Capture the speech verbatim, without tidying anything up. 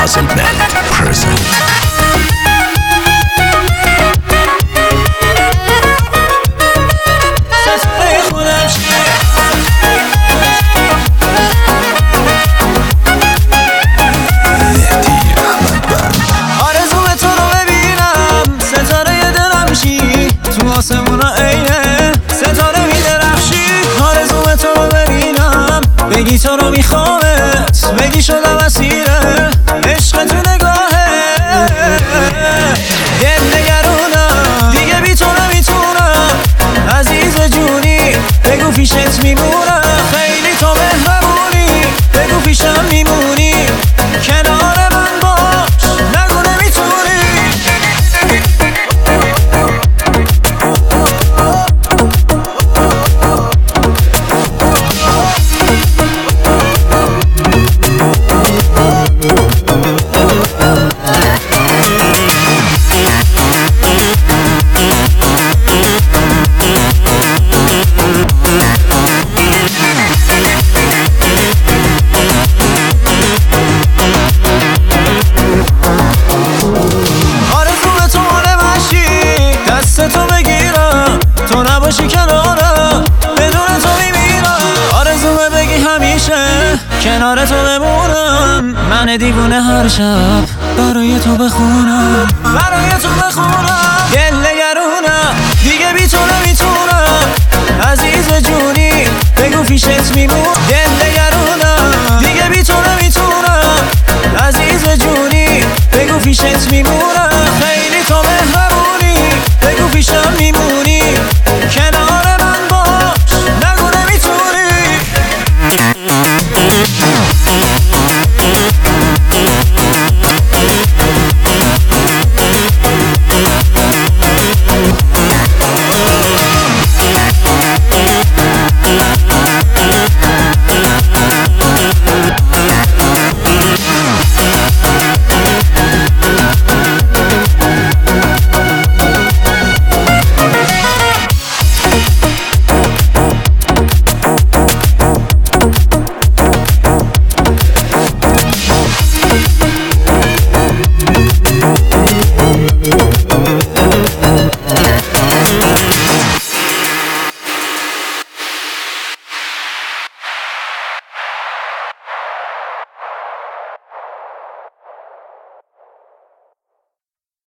Puzzle Band present. آسمونا عینه ستاره میدرخشی آرزوم تو رو ببینم بگی تو رو میخوامت بگی شدم اسیره عشق تو نگاهه دل نگرونم دیگه بی تو نمیتونم عزیز جونی بگو پیشت میمونم خیلی تو مهربونی بگو پیشم میمونی کنار من باش نگو نمیتونی تو بگیرم تو نباشی کنارم بدون تو میمیرم آرزومه بگی همیشه کنار تو بمونم من دیوونه هر شب برای تو بخونم برای تو بخونم دل نگرونم دیگه بی تو نمیتونم عزیز جونی بگو پیشت میمونم دل نگرونم دیگه بی تو نمیتونم عزیز جونی بگو پیشت میمونم